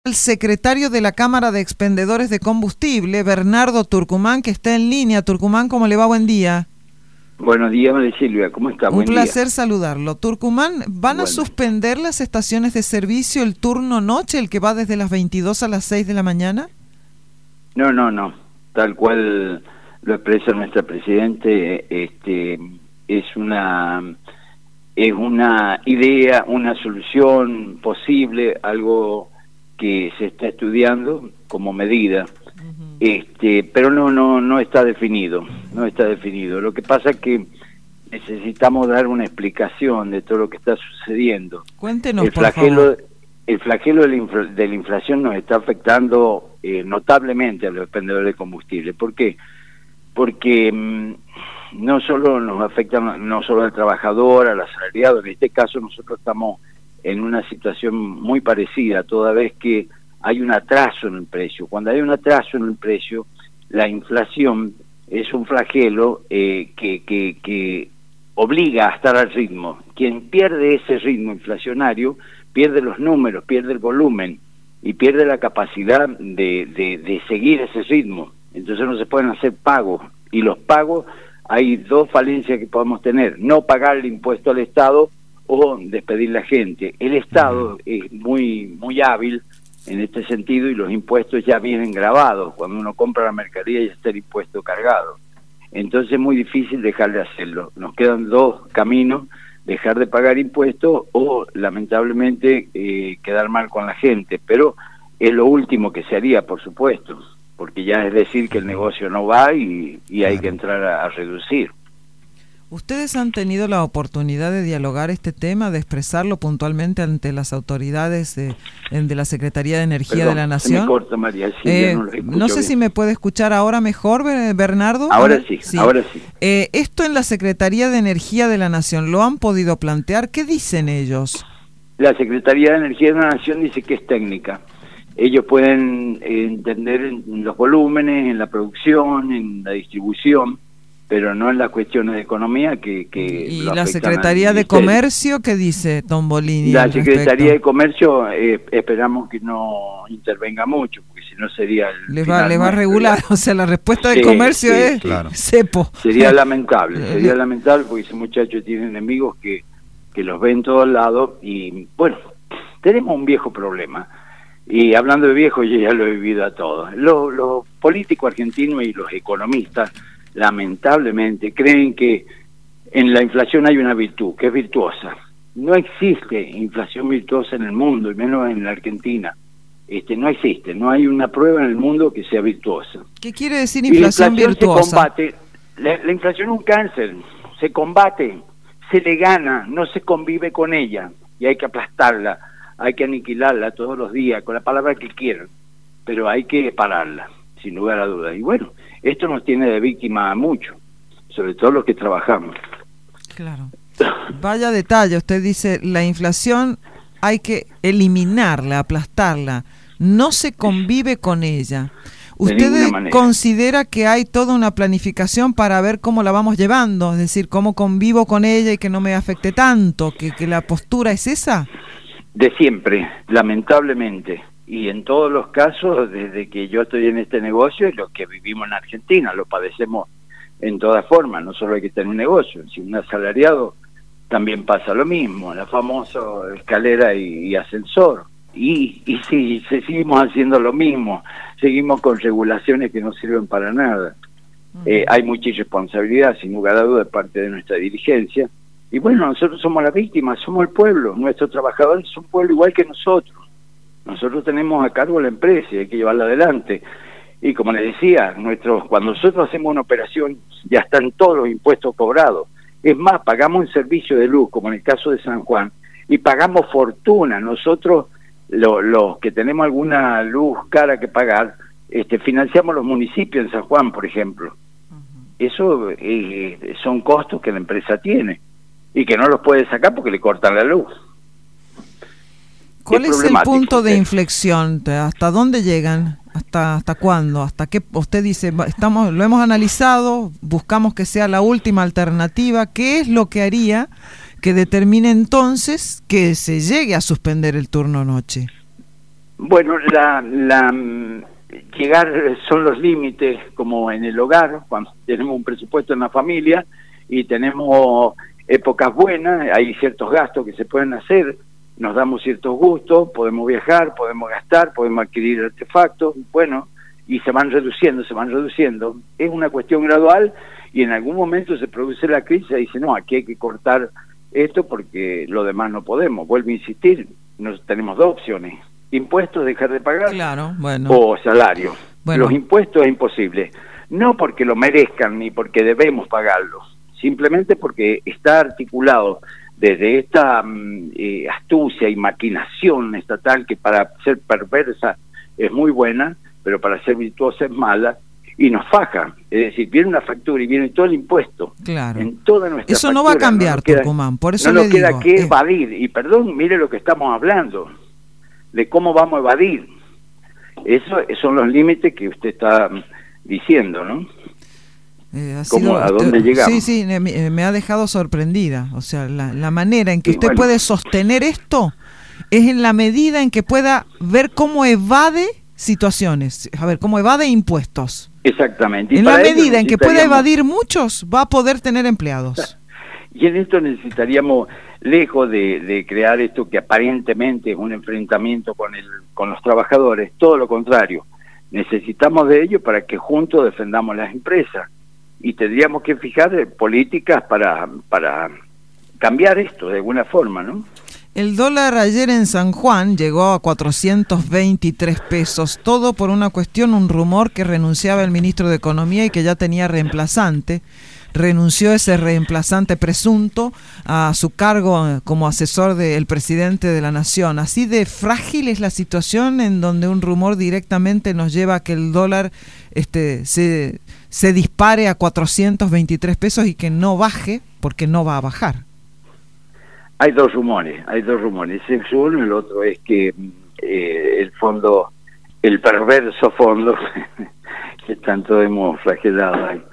El secretario de la Cámara de Expendedores de Combustible, Bernardo Turcumán, que está en línea. Turcumán, ¿cómo le va? Buen día. Buenos días, María Silvia, ¿cómo está? Un placer saludarlo. Turcumán, ¿van a suspender las estaciones de servicio el turno noche, el que va desde las 22 a las 6 de la mañana? No. Tal cual lo expresa nuestro presidente, es una idea, una solución posible, algo que se está estudiando como medida. Pero no está definido, Lo que pasa es que necesitamos dar una explicación de todo lo que está sucediendo. Cuéntenos, por favor. El flagelo de la inflación nos está afectando notablemente a los expendedores de combustible. ¿Por qué? Porque no solo nos afecta no solo al trabajador, al asalariado. En este caso nosotros estamos en una situación muy parecida, toda vez que hay un atraso en el precio. Cuando hay un atraso en el precio, la inflación es un flagelo que obliga a estar al ritmo. Quien pierde ese ritmo inflacionario pierde los números, pierde el volumen y pierde la capacidad de seguir ese ritmo. Entonces no se pueden hacer pagos, y los pagos, hay dos falencias que podemos tener: no pagar el impuesto al Estado o despedir la gente. El Estado es muy hábil en este sentido, y los impuestos ya vienen grabados. Cuando uno compra la mercadería ya está el impuesto cargado. Entonces es muy difícil dejar de hacerlo. Nos quedan dos caminos: dejar de pagar impuestos o, lamentablemente, quedar mal con la gente. Pero es lo último que se haría, por supuesto, porque ya es decir que el negocio no va y hay que entrar a reducir. ¿Ustedes han tenido la oportunidad de dialogar este tema, de expresarlo puntualmente ante las autoridades de la Secretaría de Energía de la Nación? Se me corta, María Silvia, no sé si me puede escuchar ahora mejor, Bernardo. Ahora sí. Esto en la Secretaría de Energía de la Nación, ¿lo han podido plantear? ¿Qué dicen ellos? La Secretaría de Energía de la Nación dice que es técnica. Ellos pueden entender en los volúmenes, en la producción, en la distribución, pero no en las cuestiones de economía que ¿Y la Secretaría de Comercio qué dice, Tombolini? La Secretaría de Comercio esperamos que no intervenga mucho, porque si no sería le va a regular, o sea, la respuesta de Comercio es claro. Cepo. Sería lamentable porque ese muchacho tiene enemigos que los ven en todos lados. Y bueno, tenemos un viejo problema, y hablando de viejo, yo ya lo he vivido a todos. Los políticos argentinos y los economistas lamentablemente creen que en la inflación hay una virtud, que es virtuosa. No existe inflación virtuosa en el mundo, y menos en la Argentina. No existe, no hay una prueba en el mundo que sea virtuosa. ¿Qué quiere decir inflación virtuosa? Se combate, la inflación es un cáncer, se combate, se le gana, no se convive con ella, y hay que aplastarla, hay que aniquilarla todos los días, con la palabra que quieran, pero hay que pararla, sin lugar a dudas. Y bueno, esto nos tiene de víctima a muchos, sobre todo los que trabajamos. Claro. Vaya detalle, usted dice, la inflación hay que eliminarla, aplastarla, no se convive con ella. ¿Usted considera que hay toda una planificación para ver cómo la vamos llevando? Es decir, cómo convivo con ella y que no me afecte tanto, que la postura es esa. De siempre, lamentablemente. Y en todos los casos, desde que yo estoy en este negocio, y los que vivimos en Argentina, lo padecemos en todas formas, no solo hay que tener un negocio, si un asalariado también pasa lo mismo, la famosa escalera y ascensor. Y sí, seguimos haciendo lo mismo, seguimos con regulaciones que no sirven para nada. Hay mucha irresponsabilidad, sin lugar a dudas, de parte de nuestra dirigencia. Y bueno, nosotros somos las víctimas, somos el pueblo, nuestros trabajadores son un pueblo igual que nosotros. Nosotros tenemos a cargo la empresa y hay que llevarla adelante. Y como les decía, cuando nosotros hacemos una operación, ya están todos los impuestos cobrados. Es más, pagamos un servicio de luz, como en el caso de San Juan, y pagamos fortuna. Nosotros, los que tenemos alguna luz cara que pagar, financiamos los municipios en San Juan, por ejemplo. Eso son costos que la empresa tiene y que no los puede sacar porque le cortan la luz. ¿Cuál es el punto de inflexión? ¿Hasta dónde llegan? ¿Hasta cuándo? ¿Hasta qué? Usted dice, lo hemos analizado, buscamos que sea la última alternativa. ¿Qué es lo que haría que determine entonces que se llegue a suspender el turno noche? Bueno, llegar son los límites, como en el hogar, cuando tenemos un presupuesto en la familia y tenemos épocas buenas, hay ciertos gastos que se pueden hacer, nos damos ciertos gustos, podemos viajar, podemos gastar, podemos adquirir artefactos, bueno, y se van reduciendo. Es una cuestión gradual y en algún momento se produce la crisis y dice, no, aquí hay que cortar esto porque lo demás no podemos. Vuelvo a insistir, tenemos dos opciones: impuestos, dejar de pagar, claro, bueno, o salario. Bueno. Los impuestos es imposible, no porque lo merezcan ni porque debemos pagarlos, simplemente porque está articulado desde esta astucia y maquinación estatal que para ser perversa es muy buena, pero para ser virtuosa es mala, y nos faja. Es decir, viene una factura y viene todo el impuesto. Claro. En toda nuestra Eso factura. no va a cambiar, Tucumán, por eso no le nos queda digo, que evadir, y perdón, mire lo que estamos hablando, de cómo vamos a evadir. Eso son los límites que usted está diciendo, ¿no? ¿A dónde llegamos? Sí, me ha dejado sorprendida. O sea, la manera en que usted puede sostener esto es en la medida en que pueda ver cómo evade situaciones, a ver, cómo evade impuestos. Exactamente. En la medida en que pueda evadir muchos, va a poder tener empleados. Y en esto necesitaríamos, lejos de crear esto que aparentemente es un enfrentamiento con los trabajadores, todo lo contrario. Necesitamos de ellos para que juntos defendamos las empresas. Y tendríamos que fijar políticas para cambiar esto de alguna forma, ¿no? El dólar ayer en San Juan llegó a 423 pesos, todo por una cuestión, un rumor que renunciaba el ministro de Economía y que ya tenía reemplazante. Renunció ese reemplazante presunto a su cargo como asesor del presidente de la Nación. Así de frágil es la situación en donde un rumor directamente nos lleva a que el dólar se dispare a 423 pesos y que no baje, porque no va a bajar. Hay dos rumores. Es uno, el otro es que el perverso fondo que tanto hemos flagelado ahí,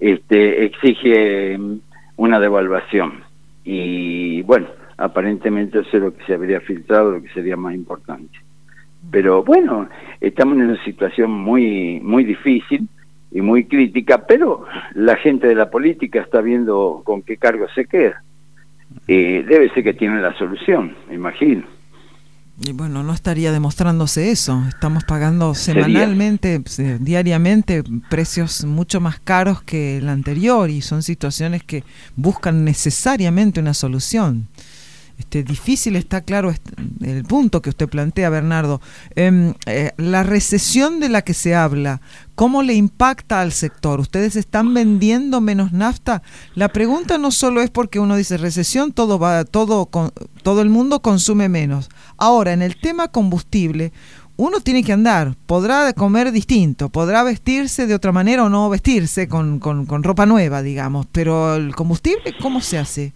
exige una devaluación. Y bueno, aparentemente eso es lo que se habría filtrado, lo que sería más importante. Pero bueno, estamos en una situación muy, muy difícil y muy crítica, pero la gente de la política está viendo con qué cargo se queda. Debe ser que tienen la solución, me imagino. Y bueno, no estaría demostrándose eso. Estamos pagando semanalmente, diariamente, precios mucho más caros que el anterior, y son situaciones que buscan necesariamente una solución. Difícil, está claro el punto que usted plantea, Bernardo. La recesión de la que se habla, ¿cómo le impacta al sector? ¿Ustedes están vendiendo menos nafta? La pregunta no solo es porque uno dice recesión, todo el mundo consume menos. Ahora, en el tema combustible, uno tiene que andar, podrá comer distinto, podrá vestirse de otra manera o no vestirse con ropa nueva, digamos, pero el combustible, ¿cómo se hace?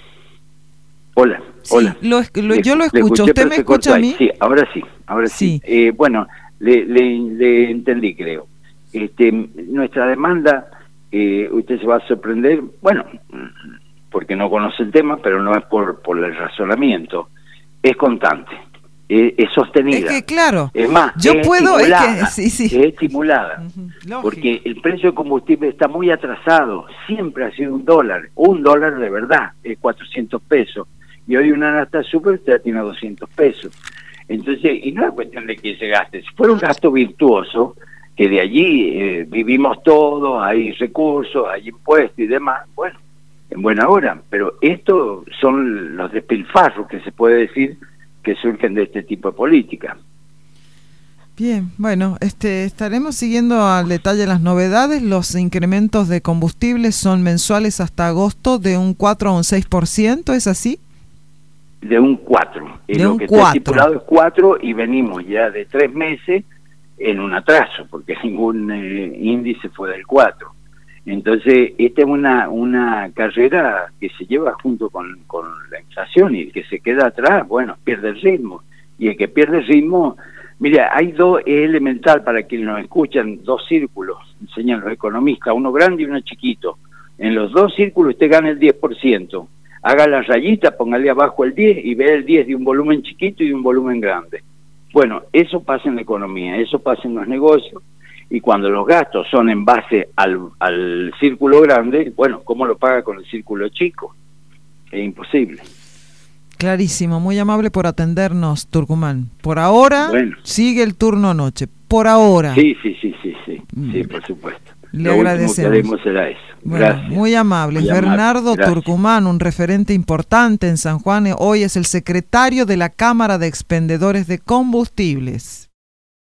Hola. Yo lo escucho. ¿Usted me escucha a mí? Sí, ahora sí. Bueno, le entendí, creo. Nuestra demanda, usted se va a sorprender, bueno, porque no conoce el tema, pero no es por el razonamiento, es constante, es sostenida. Es que claro, es más, yo es puedo, estimulada, es estimulada, porque el precio del combustible está muy atrasado, siempre ha sido $1 de verdad, es 400 pesos. Y hoy una nafta super usted tiene 200 pesos. Entonces, y no es cuestión de que se gaste. Si fuera un gasto virtuoso, que de allí vivimos todos, hay recursos, hay impuestos y demás, bueno, en buena hora. Pero estos son los despilfarros que se puede decir que surgen de este tipo de política. Bien, bueno, estaremos siguiendo al detalle las novedades. Los incrementos de combustibles son mensuales hasta agosto de un 4 a un 6%, ¿es así? De un 4. Lo que está estipulado es 4 y venimos ya de 3 meses en un atraso, porque ningún índice fue del 4. Entonces, esta es una carrera que se lleva junto con la inflación, y el que se queda atrás, bueno, pierde el ritmo. Y el que pierde el ritmo, mira, es elemental para quienes nos escuchan, 2 círculos, enseñan los economistas, uno grande y uno chiquito. En los 2 círculos usted gana el 10%. Haga la rayita, póngale abajo el 10 y ve el 10 de un volumen chiquito y de un volumen grande. Bueno, eso pasa en la economía, eso pasa en los negocios, y cuando los gastos son en base al círculo grande, bueno, ¿cómo lo paga con el círculo chico? Es imposible. Clarísimo, muy amable por atendernos, Turcumán. Por ahora, bueno, sigue el turno noche. Por ahora. Sí, por supuesto. Le agradecemos. Lo último que haremos será eso. Bueno, gracias. Muy amable. Bernardo Turcumán, un referente importante en San Juan. Hoy es el secretario de la Cámara de Expendedores de Combustibles.